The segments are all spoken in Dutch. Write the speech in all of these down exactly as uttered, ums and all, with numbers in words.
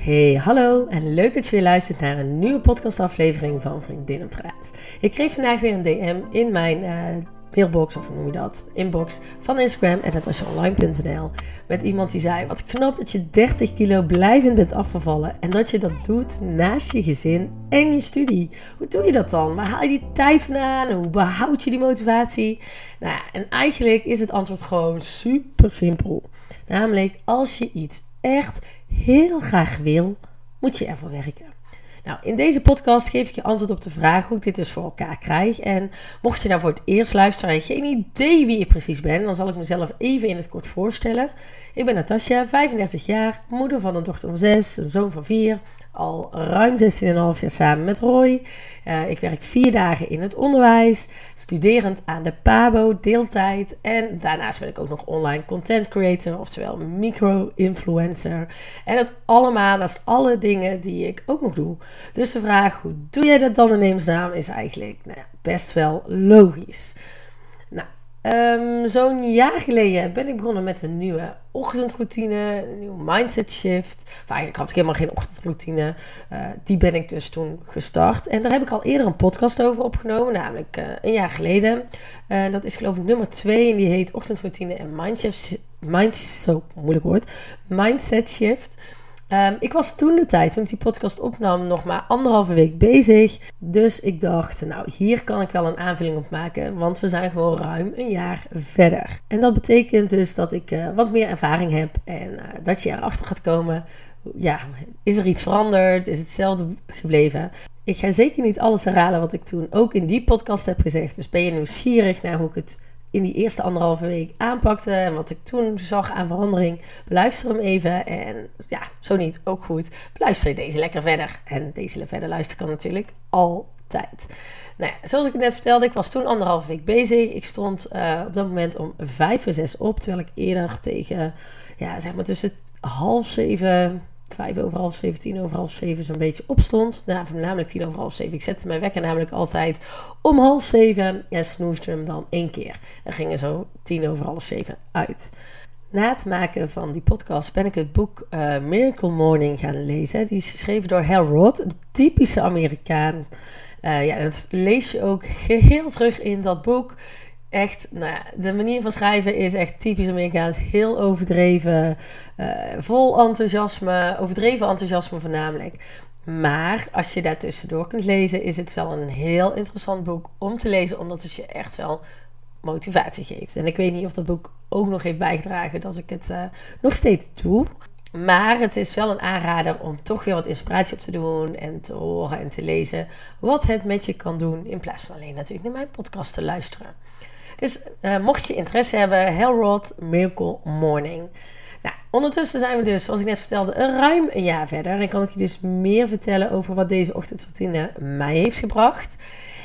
Hey, hallo en leuk dat je weer luistert naar een nieuwe podcastaflevering van Vriendinnenpraat. Ik kreeg vandaag weer een D M in mijn uh, mailbox, of hoe noem je dat, inbox van Instagram en natasjaonline punt n l met iemand die zei: wat knap dat je dertig kilo blijvend bent afgevallen en dat je dat doet naast je gezin en je studie. Hoe doe je dat dan? Waar haal je die tijd vandaan? Hoe behoud je die motivatie? Nou ja, en eigenlijk is het antwoord gewoon super simpel. Namelijk, als je iets echt heel graag wil, moet je ervoor werken. Nou, in deze podcast geef ik je antwoord op de vraag hoe ik dit dus voor elkaar krijg. En mocht je nou voor het eerst luisteren en geen idee wie ik precies ben, dan zal ik mezelf even in het kort voorstellen. Ik ben Natasja, vijfendertig jaar, moeder van een dochter van zes, een zoon van vier. Al ruim zestien komma vijf jaar samen met Roy. Uh, ik werk vier dagen in het onderwijs, studerend aan de Pabo, deeltijd. En daarnaast ben ik ook nog online content creator, oftewel micro-influencer. En dat allemaal naast alle dingen die ik ook nog doe. Dus de vraag, hoe doe jij dat dan in hemelsnaam, is eigenlijk nou ja, best wel logisch. Nou, um, zo'n jaar geleden ben ik begonnen met een nieuwe ochtendroutine, een nieuwe mindset shift. Of eigenlijk had ik helemaal geen ochtendroutine. Uh, die ben ik dus toen gestart. En daar heb ik al eerder een podcast over opgenomen, namelijk uh, een jaar geleden. Uh, dat is geloof ik nummer twee en die heet Ochtendroutine en Mindset, mind, zo moeilijk woord, Mindset Shift. Um, ik was toen de tijd, toen ik die podcast opnam, nog maar anderhalve week bezig. Dus ik dacht, nou, hier kan ik wel een aanvulling op maken. Want we zijn gewoon ruim een jaar verder. En dat betekent dus dat ik uh, wat meer ervaring heb. En uh, dat je erachter gaat komen, ja, is er iets veranderd? Is het hetzelfde gebleven? Ik ga zeker niet alles herhalen wat ik toen ook in die podcast heb gezegd. Dus ben je nieuwsgierig naar hoe ik het in die eerste anderhalve week aanpakte en wat ik toen zag aan verandering, beluister hem even. En ja, zo niet, ook goed, beluister je deze lekker verder. En deze verder luisteren kan natuurlijk altijd. Nou ja, zoals ik net vertelde, ik was toen anderhalve week bezig. Ik stond uh, op dat moment om vijf voor zes op, terwijl ik eerder tegen, ja, zeg maar tussen half zeven, vijf over half zeven, tien over half zeven zo'n beetje opstond. Nou, namelijk tien over half zeven. Ik zette mijn wekker namelijk altijd om half zeven en snoesde hem dan één keer. En ging er zo tien over half zeven uit. Na het maken van die podcast ben ik het boek uh, Miracle Morning gaan lezen. Die is geschreven door Hal Roth, een typische Amerikaan. Uh, ja, dat lees je ook geheel terug in dat boek. Echt, nou ja, de manier van schrijven is echt typisch Amerikaans. Heel overdreven, uh, vol enthousiasme, overdreven enthousiasme voornamelijk. Maar als je daar tussendoor kunt lezen, is het wel een heel interessant boek om te lezen, omdat het je echt wel motivatie geeft. En ik weet niet of dat boek ook nog heeft bijgedragen dat ik het uh, nog steeds doe. Maar het is wel een aanrader om toch weer wat inspiratie op te doen en te horen en te lezen wat het met je kan doen, in plaats van alleen natuurlijk naar mijn podcast te luisteren. Dus uh, mocht je interesse hebben, Hal Roth, Miracle Morning. Nou, ondertussen zijn we dus, zoals ik net vertelde, ruim een jaar verder. En kan ik je dus meer vertellen over wat deze ochtendroutine mij heeft gebracht.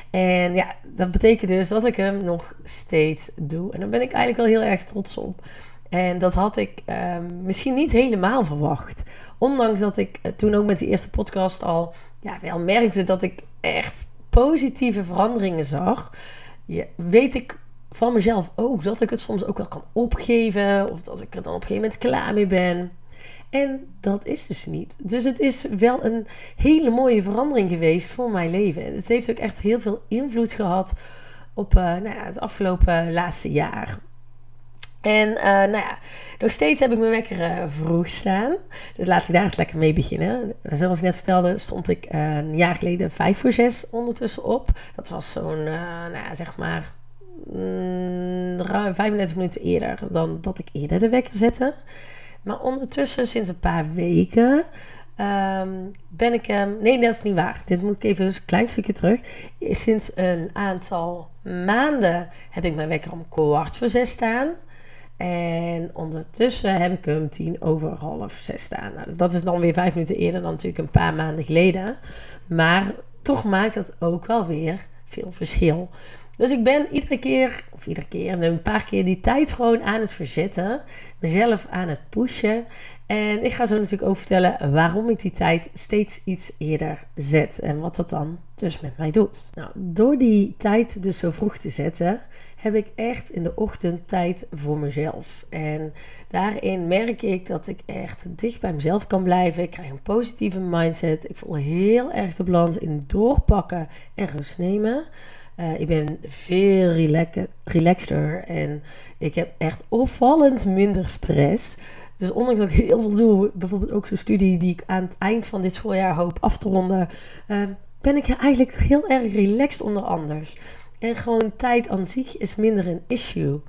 En ja, dat betekent dus dat ik hem nog steeds doe. En daar ben ik eigenlijk wel heel erg trots op. En dat had ik uh, misschien niet helemaal verwacht. Ondanks dat ik uh, toen ook met die eerste podcast al ja, wel merkte dat ik echt positieve veranderingen zag. Ja, weet ik van mezelf ook dat ik het soms ook wel kan opgeven. Of dat ik er dan op een gegeven moment klaar mee ben. En dat is dus niet. Dus het is wel een hele mooie verandering geweest voor mijn leven. En het heeft ook echt heel veel invloed gehad op uh, nou ja, het afgelopen laatste jaar. En uh, nou ja, nog steeds heb ik mijn wekker uh, vroeg staan. Dus laat ik daar eens lekker mee beginnen. Zoals ik net vertelde, stond ik uh, een jaar geleden vijf voor zes ondertussen op. Dat was zo'n, uh, nou ja, zeg maar, mm, ruim vijfendertig minuten eerder dan dat ik eerder de wekker zette. Maar ondertussen, sinds een paar weken, um, ben ik... Um, nee, dat is niet waar. Dit moet ik even een klein stukje terug. Sinds een aantal maanden heb ik mijn wekker om kwart voor zes staan. En ondertussen heb ik hem tien over half zes staan. Nou, dat is dan weer vijf minuten eerder dan natuurlijk een paar maanden geleden. Maar toch maakt dat ook wel weer veel verschil. Dus ik ben iedere keer, of iedere keer, een paar keer die tijd gewoon aan het verzetten. Mezelf aan het pushen. En ik ga zo natuurlijk ook vertellen waarom ik die tijd steeds iets eerder zet. En wat dat dan dus met mij doet. Nou, door die tijd dus zo vroeg te zetten, heb ik echt in de ochtend tijd voor mezelf. En daarin merk ik dat ik echt dicht bij mezelf kan blijven. Ik krijg een positieve mindset. Ik voel heel erg de balans in doorpakken en rust nemen. Uh, ik ben veel relax- relaxter en ik heb echt opvallend minder stress. Dus ondanks dat ik heel veel doe, bijvoorbeeld ook zo'n studie die ik aan het eind van dit schooljaar hoop af te ronden, uh, ben ik eigenlijk heel erg relaxed onder anders. En gewoon tijd aan zich is minder een issue.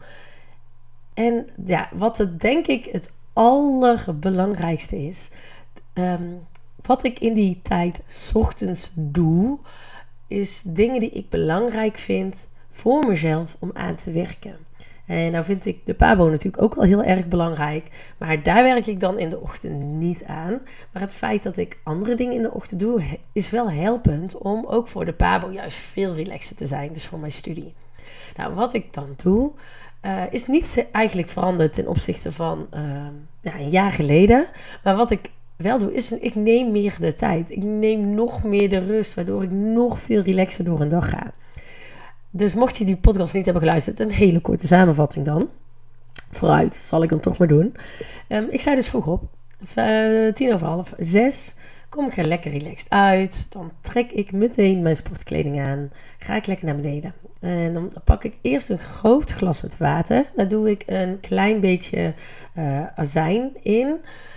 En ja, wat het denk ik het allerbelangrijkste is, um, wat ik in die tijd 's ochtends doe, is dingen die ik belangrijk vind voor mezelf om aan te werken. En nou vind ik de Pabo natuurlijk ook wel heel erg belangrijk. Maar daar werk ik dan in de ochtend niet aan. Maar het feit dat ik andere dingen in de ochtend doe, is wel helpend om ook voor de Pabo juist veel relaxter te zijn. Dus voor mijn studie. Nou, wat ik dan doe, uh, is niet eigenlijk veranderd ten opzichte van uh, ja, een jaar geleden. Maar wat ik wel doe, is ik neem meer de tijd. Ik neem nog meer de rust, waardoor ik nog veel relaxer door een dag ga. Dus mocht je die podcast niet hebben geluisterd, een hele korte samenvatting dan. Vooruit, zal ik dan toch maar doen. Um, ik sta dus vroeg op. Uh, tien over half zes. Kom ik er lekker relaxed uit. Dan trek ik meteen mijn sportkleding aan. Ga ik lekker naar beneden. En dan pak ik eerst een groot glas met water. Daar doe ik een klein beetje uh, azijn in.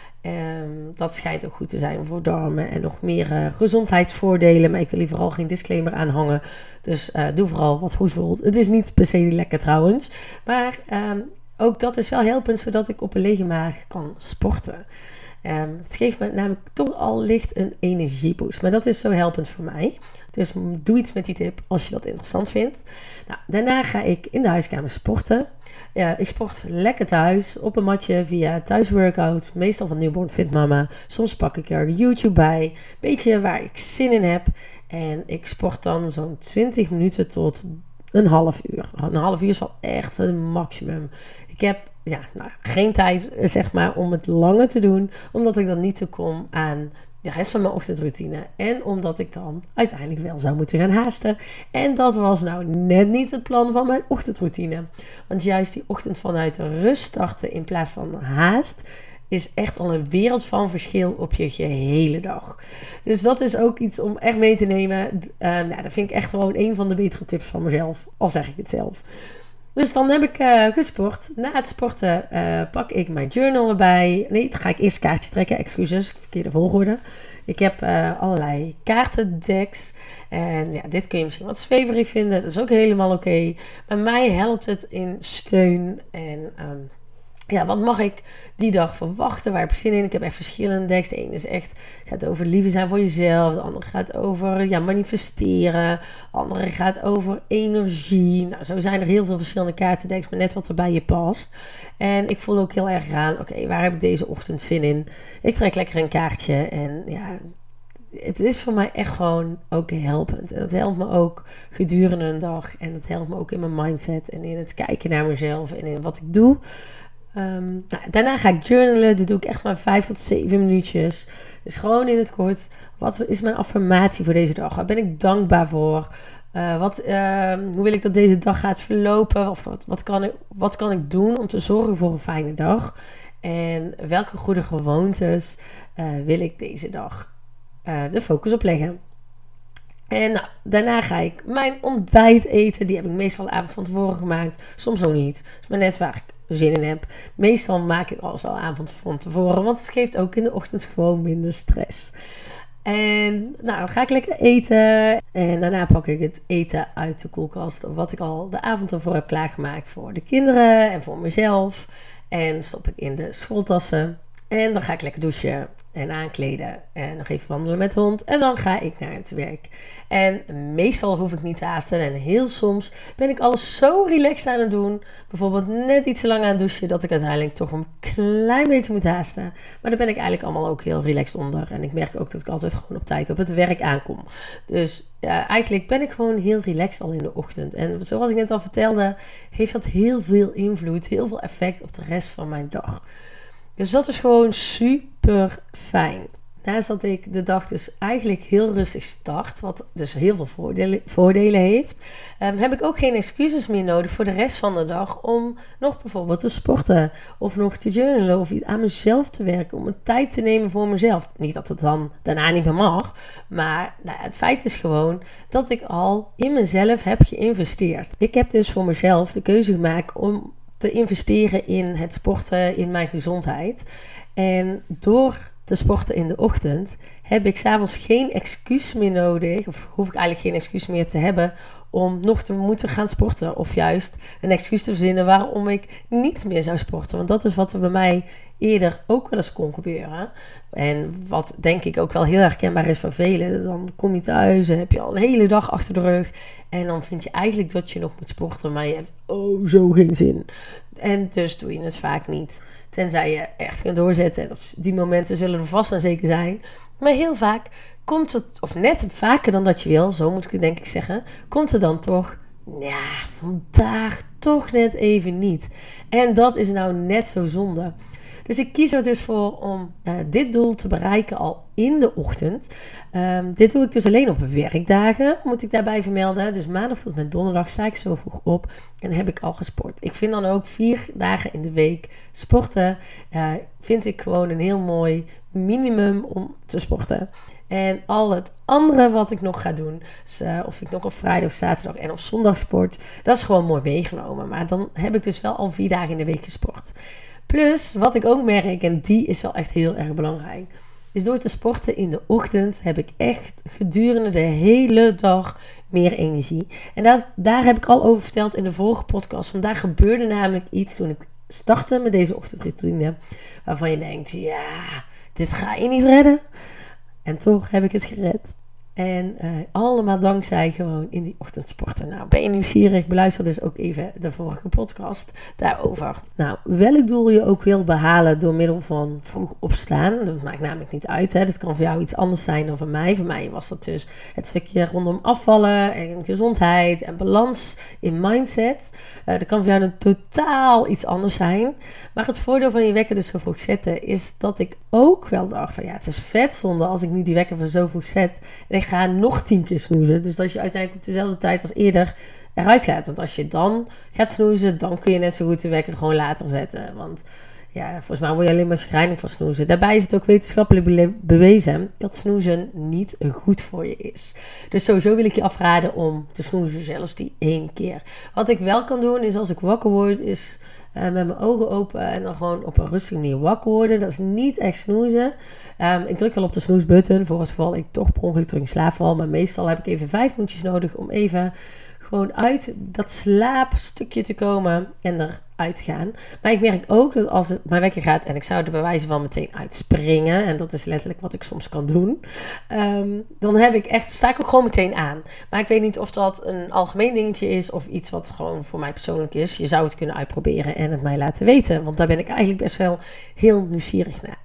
Um, dat schijnt ook goed te zijn voor darmen en nog meer uh, gezondheidsvoordelen. Maar ik wil hier vooral geen disclaimer aan hangen. Dus uh, doe vooral wat goed voelt. Het is niet per se lekker trouwens. Maar um, ook dat is wel helpend, zodat ik op een lege maag kan sporten. Um, het geeft me namelijk toch al licht een energieboost. Maar dat is zo helpend voor mij. Dus doe iets met die tip als je dat interessant vindt. Nou, daarna ga ik in de huiskamer sporten. Ja, ik sport lekker thuis op een matje via thuisworkout. Meestal van Newborn Fit Mama. Soms pak ik er YouTube bij. Beetje waar ik zin in heb. En ik sport dan zo'n twintig minuten tot een half uur. Een half uur is al echt een maximum. Ik heb ja, nou, geen tijd zeg maar om het langer te doen. Omdat ik dan niet toe kom aan de rest van mijn ochtendroutine. En omdat ik dan uiteindelijk wel zou moeten gaan haasten. En dat was nou net niet het plan van mijn ochtendroutine. Want juist die ochtend vanuit de rust starten in plaats van haast is echt al een wereld van verschil op je gehele dag. Dus dat is ook iets om echt mee te nemen. Uh, nou, dat vind ik echt gewoon een van de betere tips van mezelf. Al zeg ik het zelf. Dus dan heb ik uh, gesport. Na het sporten uh, pak ik mijn journal erbij. Nee, dan ga ik eerst een kaartje trekken. Excuses, verkeerde volgorde. Ik heb uh, allerlei kaartendecks. En ja, dit kun je misschien wat zweverig vinden. Dat is ook helemaal oké. Okay. Maar mij helpt het in steun. En um, ja, wat mag ik die dag verwachten? Waar heb ik zin in? Ik heb echt verschillende decks. De ene is echt, gaat over liefde zijn voor jezelf. De andere gaat over ja, manifesteren. De andere gaat over energie. Nou, zo zijn er heel veel verschillende kaartendecks, maar net wat er bij je past. En ik voel ook heel erg aan, oké, okay, waar heb ik deze ochtend zin in? Ik trek lekker een kaartje en ja, het is voor mij echt gewoon ook helpend. En dat helpt me ook gedurende een dag. En dat helpt me ook in mijn mindset en in het kijken naar mezelf en in wat ik doe. Um, nou, daarna ga ik journalen. Dat doe ik echt maar vijf tot zeven minuutjes. Dus gewoon in het kort. Wat is mijn affirmatie voor deze dag? Waar ben ik dankbaar voor? Uh, wat, uh, hoe wil ik dat deze dag gaat verlopen? Of wat, wat, kan ik, wat kan ik doen om te zorgen voor een fijne dag? En welke goede gewoontes uh, wil ik deze dag uh, de focus op leggen? En nou, daarna ga ik mijn ontbijt eten. Die heb ik meestal de avond van tevoren gemaakt. Soms ook niet. Dat is maar net waar ik zin in heb. Meestal maak ik alles al avond van tevoren. Want het geeft ook in de ochtend gewoon minder stress. En nou, dan ga ik lekker eten. En daarna pak ik het eten uit de koelkast. Wat ik al de avond ervoor heb klaargemaakt voor de kinderen en voor mezelf. En stop ik in de schooltassen. En dan ga ik lekker douchen en aankleden en nog even wandelen met de hond. En dan ga ik naar het werk. En meestal hoef ik niet te haasten. En heel soms ben ik alles zo relaxed aan het doen. Bijvoorbeeld net iets te lang aan het douchen, dat ik uiteindelijk toch een klein beetje moet haasten. Maar daar ben ik eigenlijk allemaal ook heel relaxed onder. En ik merk ook dat ik altijd gewoon op tijd op het werk aankom. Dus ja, eigenlijk ben ik gewoon heel relaxed al in de ochtend. En zoals ik net al vertelde, heeft dat heel veel invloed, heel veel effect op de rest van mijn dag. Dus dat is gewoon super fijn. naast dat ik de dag dus eigenlijk heel rustig start, wat dus heel veel voordelen, voordelen heeft, um, heb ik ook geen excuses meer nodig voor de rest van de dag om nog bijvoorbeeld te sporten of nog te journalen of aan mezelf te werken, om een tijd te nemen voor mezelf. Niet dat het dan daarna niet meer mag, maar nou, het feit is gewoon dat ik al in mezelf heb geïnvesteerd. Ik heb dus voor mezelf de keuze gemaakt om te investeren in het sporten, in mijn gezondheid. En door te sporten in de ochtend heb ik 's avonds geen excuus meer nodig, of hoef ik eigenlijk geen excuus meer te hebben om nog te moeten gaan sporten, of juist een excuus te verzinnen waarom ik niet meer zou sporten. Want dat is wat er bij mij eerder ook wel eens kon gebeuren. En wat denk ik ook wel heel herkenbaar is voor velen. Dan kom je thuis en heb je al een hele dag achter de rug. En dan vind je eigenlijk dat je nog moet sporten, maar je hebt oh zo geen zin. En dus doe je het vaak niet. Tenzij je echt kunt doorzetten. Dat, die momenten zullen er vast en zeker zijn. Maar heel vaak komt het, of net vaker dan dat je wil, zo moet ik het denk ik zeggen, komt er dan toch, ja, vandaag toch net even niet. En dat is nou net zo zonde. Dus ik kies er dus voor om uh, dit doel te bereiken al in de ochtend. Um, dit doe ik dus alleen op werkdagen, moet ik daarbij vermelden. Dus maandag tot met donderdag sta ik zo vroeg op en heb ik al gesport. Ik vind dan ook vier dagen in de week sporten, uh, vind ik gewoon een heel mooi minimum om te sporten. En al het andere wat ik nog ga doen, dus, uh, of ik nog op vrijdag of zaterdag en of zondag sport, dat is gewoon mooi meegenomen. Maar dan heb ik dus wel al vier dagen in de week gesport. Plus, wat ik ook merk, en die is wel echt heel erg belangrijk, is door te sporten in de ochtend heb ik echt gedurende de hele dag meer energie. En dat, daar heb ik al over verteld in de vorige podcast. Want daar gebeurde namelijk iets toen ik startte met deze ochtendroutine, waarvan je denkt, ja, dit ga je niet redden. En toch heb ik het gered. En uh, allemaal dankzij gewoon in die ochtend sporten. Nou, ben je nieuwsgierig? Beluister dus ook even de vorige podcast daarover. Nou, welk doel je ook wil behalen door middel van vroeg opstaan. Dat maakt namelijk niet uit. Hè. Dat kan voor jou iets anders zijn dan voor mij. Voor mij was dat dus het stukje rondom afvallen en gezondheid en balans in mindset. Uh, dat kan voor jou dan totaal iets anders zijn. Maar het voordeel van je wekker dus zo vroeg zetten is dat ik ook wel dacht van ja, het is vet zonde als ik nu die wekker van zo vroeg zet en ik ga nog tien keer snoezen. Dus dat je uiteindelijk op dezelfde tijd als eerder eruit gaat. Want als je dan gaat snoezen, dan kun je net zo goed de wekker gewoon later zetten. Want ja, volgens mij word je alleen maar schrijnig van snoezen. Daarbij is het ook wetenschappelijk be- bewezen dat snoezen niet goed voor je is. Dus sowieso wil ik je afraden om te snoezen, zelfs die één keer. Wat ik wel kan doen, is als ik wakker word, is Uh, met mijn ogen open en dan gewoon op een rustige manier wakker worden. Dat is niet echt snoezen. Um, ik druk wel op de snoesbutton voor het geval ik toch per ongeluk terug in slaap val. Maar meestal heb ik even vijf minuutjes nodig om even gewoon uit dat slaapstukje te komen en eruit te gaan. Maar ik merk ook dat als het mijn wekker gaat en ik zou er bij wijze van meteen uitspringen, en dat is letterlijk wat ik soms kan doen, um, dan heb ik echt, sta ik ook gewoon meteen aan. Maar ik weet niet of dat een algemeen dingetje is of iets wat gewoon voor mij persoonlijk is. Je zou het kunnen uitproberen en het mij laten weten, want daar ben ik eigenlijk best wel heel nieuwsgierig naar.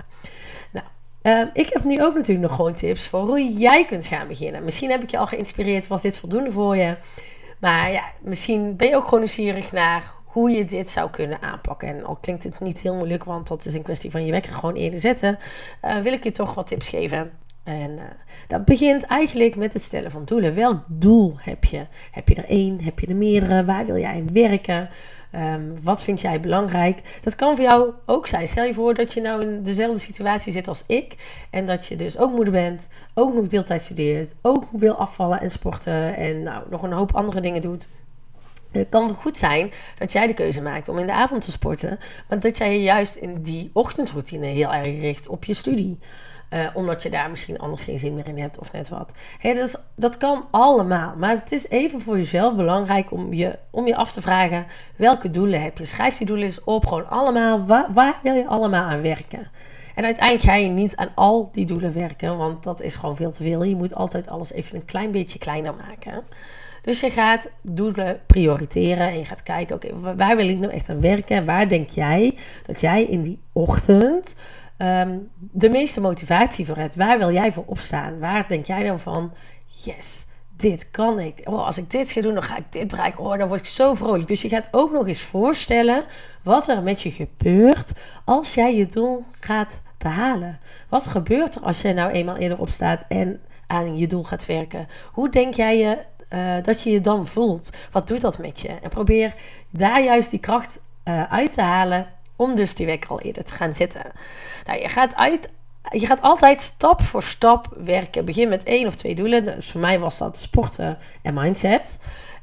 Uh, ik heb nu ook natuurlijk nog gewoon tips voor hoe jij kunt gaan beginnen. Misschien heb ik je al geïnspireerd, was dit voldoende voor je? Maar ja, misschien ben je ook gewoon nieuwsgierig naar hoe je dit zou kunnen aanpakken. En al klinkt het niet heel moeilijk, want dat is een kwestie van je wekker gewoon eerder zetten, uh, wil ik je toch wat tips geven. En uh, dat begint eigenlijk met het stellen van doelen. Welk doel heb je? Heb je er één? Heb je er meerdere? Waar wil jij in werken? Um, wat vind jij belangrijk? Dat kan voor jou ook zijn. Stel je voor dat je nou in dezelfde situatie zit als ik. En dat je dus ook moeder bent. Ook nog deeltijd studeert. Ook wil afvallen en sporten. En nou, nog een hoop andere dingen doet. Het kan goed zijn dat jij de keuze maakt om in de avond te sporten. Maar dat jij je juist in die ochtendroutine heel erg richt op je studie. Uh, omdat je daar misschien anders geen zin meer in hebt of net wat. Hey, dat, is, dat kan allemaal. Maar het is even voor jezelf belangrijk om je, om je af te vragen welke doelen heb je. Schrijf die doelen eens op. Gewoon allemaal. Waar, waar wil je allemaal aan werken? En uiteindelijk ga je niet aan al die doelen werken. Want dat is gewoon veel te veel. Je moet altijd alles even een klein beetje kleiner maken. Dus je gaat doelen prioriteren. En je gaat kijken, oké, okay, waar wil ik nou echt aan werken? Waar denk jij dat jij in die ochtend Um, de meeste motivatie voor hebt? Waar wil jij voor opstaan? Waar denk jij dan van, yes, dit kan ik. Oh, als ik dit ga doen, dan ga ik dit bereiken. Oh, dan word ik zo vrolijk. Dus je gaat ook nog eens voorstellen wat er met je gebeurt als jij je doel gaat behalen? Wat gebeurt er als je nou eenmaal eerder opstaat en aan je doel gaat werken? Hoe denk jij je, uh, dat je je dan voelt? Wat doet dat met je? En probeer daar juist die kracht uh, uit te halen om dus die wekker al eerder te gaan zetten. Nou, je gaat uit... Je gaat altijd stap voor stap werken. Begin met één of twee doelen. Dus voor mij was dat sporten en mindset.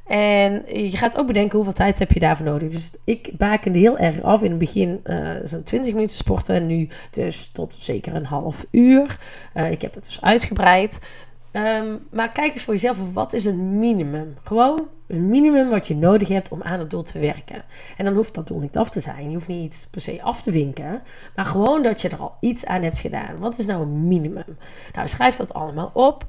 En je gaat ook bedenken hoeveel tijd heb je daarvoor nodig. Dus ik bakende heel erg af. In het begin uh, zo'n twintig minuten sporten. En nu dus tot zeker een half uur. Uh, ik heb dat dus uitgebreid. Um, maar kijk eens voor jezelf. Wat is het minimum? Gewoon het minimum wat je nodig hebt om aan het doel te werken. En dan hoeft dat doel niet af te zijn. Je hoeft niet iets per se af te vinken. Maar gewoon dat je er al iets aan hebt gedaan. Wat is nou een minimum? Nou, schrijf dat allemaal op.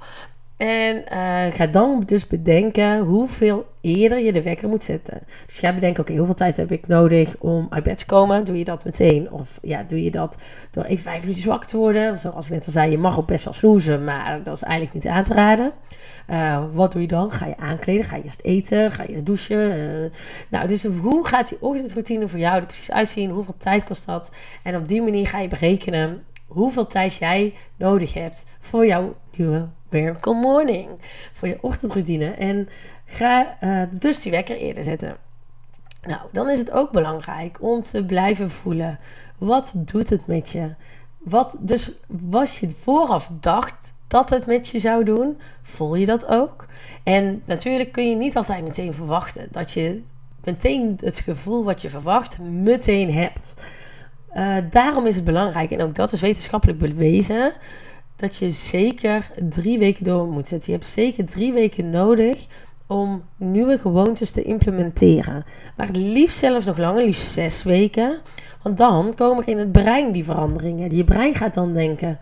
En uh, ga dan dus bedenken hoeveel eerder je de wekker moet zetten. Dus ga bedenken, oké, okay, hoeveel tijd heb ik nodig om uit bed te komen? Doe je dat meteen? Of ja, doe je dat door even vijf minuutjes wakker te worden? Zoals ik net al zei, je mag ook best wel snoezen, maar dat is eigenlijk niet aan te raden. Uh, wat doe je dan? Ga je aankleden? Ga je eerst eten? Ga je eerst douchen? Uh, nou, dus hoe gaat die ochtendroutine voor jou er precies uitzien? Hoeveel tijd kost dat? En op die manier ga je berekenen hoeveel tijd jij nodig hebt voor jouw nieuwe Miracle Morning. Voor je ochtendroutine. En ga uh, dus die wekker eerder zetten. Nou, dan is het ook belangrijk om te blijven voelen. Wat doet het met je? Wat dus was je vooraf dacht dat het met je zou doen? Voel je dat ook? En natuurlijk kun je niet altijd meteen verwachten dat je meteen het gevoel wat je verwacht meteen hebt. Uh, daarom is het belangrijk, en ook dat is wetenschappelijk bewezen, dat je zeker drie weken door moet zetten. Je hebt zeker drie weken nodig om nieuwe gewoontes te implementeren. Maar het liefst zelfs nog langer, liefst zes weken. Want dan komen er in het brein die veranderingen. Je brein gaat dan denken,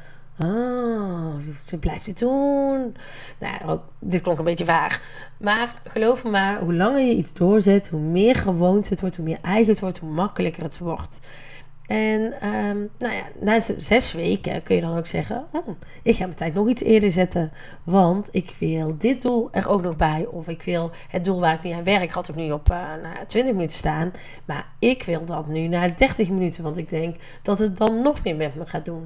ah, ze blijft dit doen. Nou, ook, dit klonk een beetje vaag. Maar geloof me maar, hoe langer je iets doorzet, hoe meer gewoonte het wordt, hoe meer eigen het wordt, hoe makkelijker het wordt. En um, nou ja, na zes weken kun je dan ook zeggen, hm, ik ga mijn tijd nog iets eerder zetten, want ik wil dit doel er ook nog bij. Of ik wil het doel waar ik nu aan werk, had ik nu op uh, nou, twintig minuten staan. Maar ik wil dat nu naar dertig minuten, want ik denk dat het dan nog meer met me gaat doen.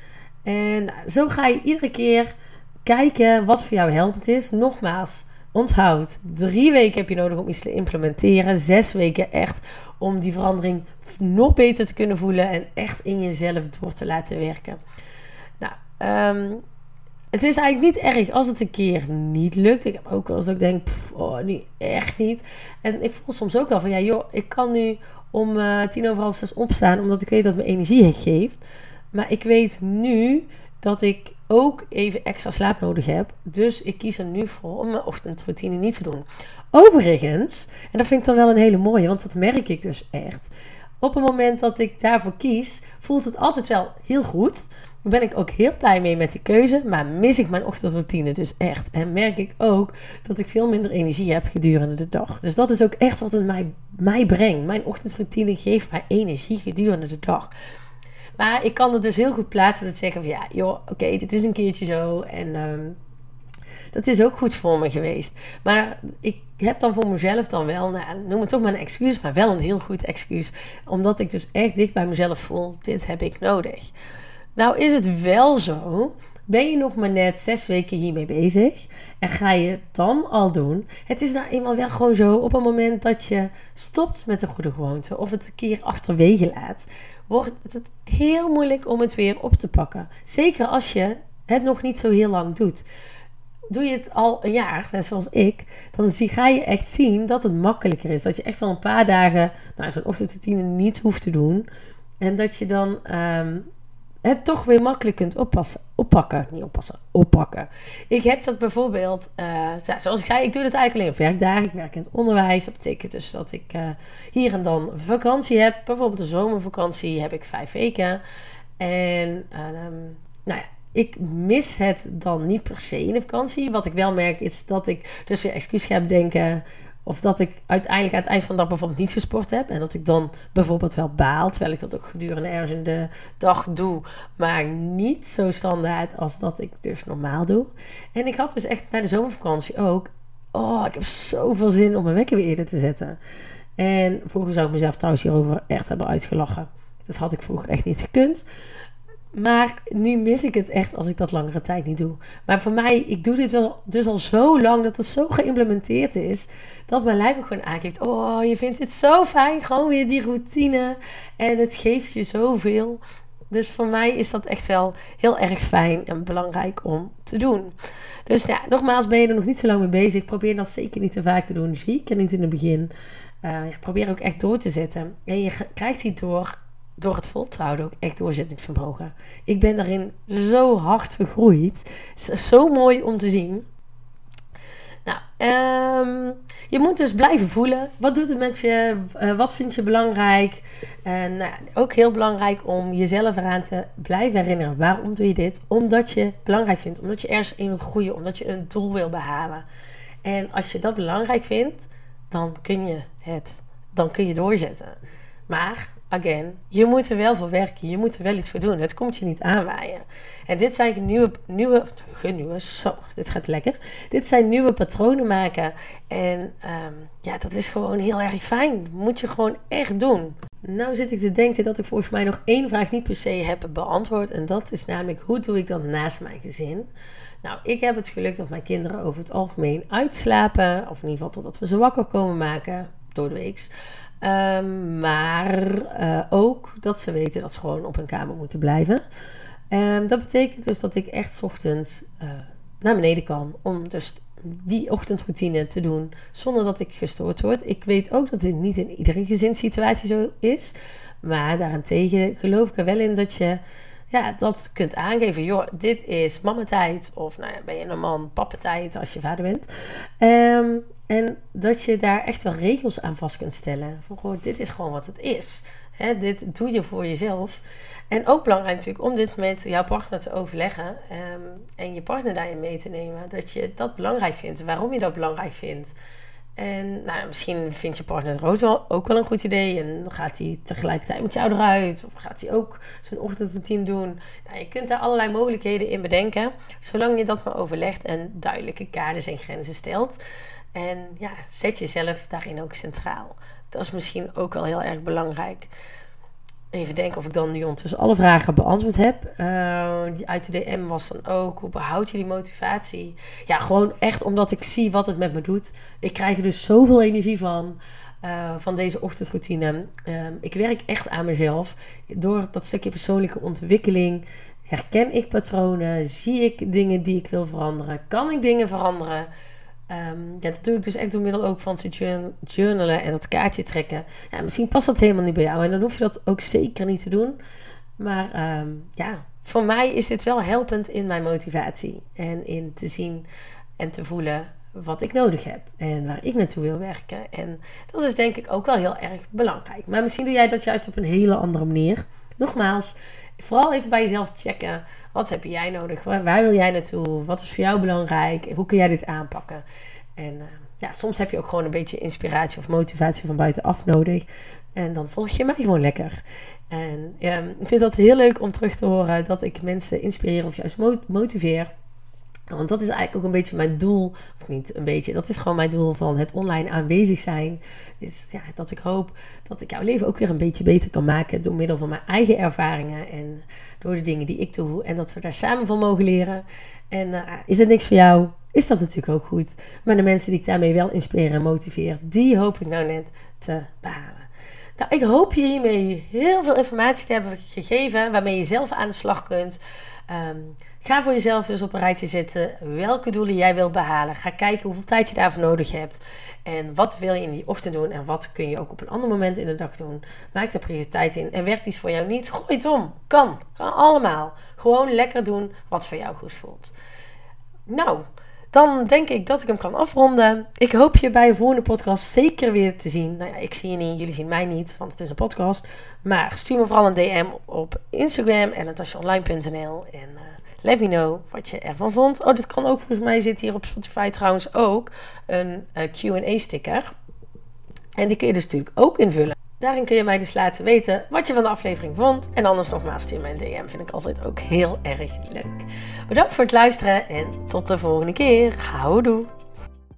En nou, zo ga je iedere keer kijken wat voor jou helpend is. Nogmaals, onthoud, drie weken heb je nodig om iets te implementeren. Zes weken echt om die verandering nog beter te kunnen voelen en echt in jezelf door te laten werken. Nou, um, het is eigenlijk niet erg als het een keer niet lukt. Ik heb ook wel eens dat ik denk, pff, oh, nu echt niet. En ik voel soms ook wel van, ja joh, ik kan nu om uh, tien over half zes opstaan, omdat ik weet dat het me energie geeft. Maar ik weet nu dat ik ook even extra slaap nodig heb. Dus ik kies er nu voor om mijn ochtendroutine niet te doen. Overigens, en dat vind ik dan wel een hele mooie, want dat merk ik dus echt. Op het moment dat ik daarvoor kies, voelt het altijd wel heel goed. Dan ben ik ook heel blij mee met die keuze. Maar mis ik mijn ochtendroutine dus echt. En merk ik ook dat ik veel minder energie heb gedurende de dag. Dus dat is ook echt wat het mij, mij brengt. Mijn ochtendroutine geeft mij energie gedurende de dag. Maar ik kan het dus heel goed plaatsen door te zeggen van ja, joh, oké, okay, dit is een keertje zo. En um, dat is ook goed voor me geweest. Maar ik heb dan voor mezelf dan wel, nou, noem het toch maar een excuus, maar wel een heel goed excuus. Omdat ik dus echt dicht bij mezelf voel, dit heb ik nodig. Nou is het wel zo, ben je nog maar net zes weken hiermee bezig en ga je het dan al doen. Het is nou eenmaal wel gewoon zo, op het moment dat je stopt met een goede gewoonte of het een keer achterwege laat, wordt het heel moeilijk om het weer op te pakken. Zeker als je het nog niet zo heel lang doet. Doe je het al een jaar, net zoals ik, dan zie, ga je echt zien dat het makkelijker is. Dat je echt wel een paar dagen nou, zo'n ochtendroutine niet hoeft te doen. En dat je dan um, het toch weer makkelijk kunt oppassen, oppakken. Niet oppassen, oppakken. Ik heb dat bijvoorbeeld, uh, zoals ik zei, ik doe dat eigenlijk alleen op werkdagen. Ik werk in het onderwijs. Dat betekent dus dat ik uh, hier en dan vakantie heb. Bijvoorbeeld de zomervakantie heb ik vijf weken. En uh, um, nou ja. Ik mis het dan niet per se in de vakantie. Wat ik wel merk is dat ik dus weer excuus ga bedenken. Of dat ik uiteindelijk aan het eind van de dag bijvoorbeeld niet gesport heb. En dat ik dan bijvoorbeeld wel baal. Terwijl ik dat ook gedurende ergens in de dag doe. Maar niet zo standaard als dat ik dus normaal doe. En ik had dus echt na de zomervakantie ook. Oh, ik heb zoveel zin om mijn wekker weer eerder te zetten. En vroeger zou ik mezelf trouwens hierover echt hebben uitgelachen. Dat had ik vroeger echt niet gekund. Maar nu mis ik het echt als ik dat langere tijd niet doe. Maar voor mij, ik doe dit wel dus al zo lang dat het zo geïmplementeerd is, dat mijn lijf ook gewoon aangeeft, oh, je vindt dit zo fijn, gewoon weer die routine. En het geeft je zoveel. Dus voor mij is dat echt wel heel erg fijn en belangrijk om te doen. Dus ja, nogmaals, ben je er nog niet zo lang mee bezig. Probeer dat zeker niet te vaak te doen. Zeker niet in het begin. Uh, ja, probeer ook echt door te zetten. En je krijgt die door, door het vol te houden ook echt doorzettingsvermogen. Ik ben daarin zo hard gegroeid. Het is zo mooi om te zien. Nou, um, je moet dus blijven voelen. Wat doet het met je? Uh, wat vind je belangrijk? En nou, ook heel belangrijk om jezelf eraan te blijven herinneren. Waarom doe je dit? Omdat je het belangrijk vindt. Omdat je ergens in wil groeien. Omdat je een doel wil behalen. En als je dat belangrijk vindt, dan kun je het. Dan kun je doorzetten. Maar, again, je moet er wel voor werken. Je moet er wel iets voor doen. Het komt je niet aanwaaien. En dit zijn nieuwe, nieuwe, nieuwe, zo, dit gaat lekker. Dit zijn nieuwe patronen maken. En um, ja, dat is gewoon heel erg fijn. Moet je gewoon echt doen. Nou zit ik te denken dat ik volgens mij nog één vraag niet per se heb beantwoord. En dat is namelijk, hoe doe ik dat naast mijn gezin? Nou, ik heb het geluk dat mijn kinderen over het algemeen uitslapen. Of in ieder geval totdat we ze wakker komen maken. Door de weeks. Um, maar uh, ook dat ze weten dat ze gewoon op hun kamer moeten blijven. Um, dat betekent dus dat ik echt 's ochtends uh, naar beneden kan. Om dus die ochtendroutine te doen zonder dat ik gestoord word. Ik weet ook dat dit niet in iedere gezinssituatie zo is. Maar daarentegen geloof ik er wel in dat je ja, dat kunt aangeven. Joh, dit is mama-tijd. Of nou ja, ben je een man, papa-tijd als je vader bent. Um, en dat je daar echt wel regels aan vast kunt stellen. Van, goh, dit is gewoon wat het is. Hè, dit doe je voor jezelf. En ook belangrijk natuurlijk om dit met jouw partner te overleggen. Um, en je partner daarin mee te nemen. Dat je dat belangrijk vindt. Waarom je dat belangrijk vindt. En nou, misschien vindt je partner het ook wel, ook wel een goed idee. En dan gaat hij tegelijkertijd met jou eruit. Of gaat hij ook zijn ochtendroutine doen. Nou, je kunt daar allerlei mogelijkheden in bedenken. Zolang je dat maar overlegt en duidelijke kaders en grenzen stelt. En ja, zet jezelf daarin ook centraal. Dat is misschien ook wel heel erg belangrijk. Even denken of ik dan nu ondertussen alle vragen beantwoord heb. Uh, die uit de D M was dan ook, hoe behoud je die motivatie? Ja, gewoon echt omdat ik zie wat het met me doet. Ik krijg er dus zoveel energie van. Uh, van deze ochtendroutine. Uh, ik werk echt aan mezelf. Door dat stukje persoonlijke ontwikkeling herken ik patronen. Zie ik dingen die ik wil veranderen. Kan ik dingen veranderen? Um, ja, dat doe ik dus echt door middel ook van te journalen en dat kaartje trekken. Ja, misschien past dat helemaal niet bij jou en dan hoef je dat ook zeker niet te doen. Maar um, ja, voor mij is dit wel helpend in mijn motivatie. En in te zien en te voelen wat ik nodig heb en waar ik naartoe wil werken. En dat is denk ik ook wel heel erg belangrijk. Maar misschien doe jij dat juist op een hele andere manier. Nogmaals, vooral even bij jezelf checken. Wat heb jij nodig? Waar, waar wil jij naartoe? Wat is voor jou belangrijk? Hoe kun jij dit aanpakken? En uh, ja, soms heb je ook gewoon een beetje inspiratie of motivatie van buitenaf nodig. En dan volg je mij gewoon lekker. En um, ik vind dat heel leuk om terug te horen dat ik mensen inspireer of juist motiveer. Want dat is eigenlijk ook een beetje mijn doel. Of niet een beetje, dat is gewoon mijn doel van het online aanwezig zijn. Dus ja, dat ik hoop dat ik jouw leven ook weer een beetje beter kan maken. Door middel van mijn eigen ervaringen. En door de dingen die ik doe. En dat we daar samen van mogen leren. En uh, is het niks voor jou? Is dat natuurlijk ook goed. Maar de mensen die ik daarmee wel inspireer en motiveer. Die hoop ik nou net te behalen. Nou, ik hoop je hiermee heel veel informatie te hebben gegeven. Waarmee je zelf aan de slag kunt. Um, ga voor jezelf dus op een rijtje zetten welke doelen jij wil behalen. Ga kijken hoeveel tijd je daarvoor nodig hebt. En wat wil je in die ochtend doen en wat kun je ook op een ander moment in de dag doen. Maak de prioriteit in en werkt iets voor jou niet, gooi het om. Kan, kan allemaal. Gewoon lekker doen wat voor jou goed voelt. Nou, dan denk ik dat ik hem kan afronden. Ik hoop je bij de volgende podcast zeker weer te zien. Nou ja, ik zie je niet, jullie zien mij niet, want het is een podcast. Maar stuur me vooral een D M op Instagram en natasha online punt n l. En uh, let me know wat je ervan vond. Oh, dit kan ook, volgens mij zit hier op Spotify trouwens ook een uh, Q en A sticker. En die kun je dus natuurlijk ook invullen. Daarin kun je mij dus laten weten wat je van de aflevering vond. En anders nogmaals stuur mij een D M. Vind ik altijd ook heel erg leuk. Bedankt voor het luisteren en tot de volgende keer. Houdoe.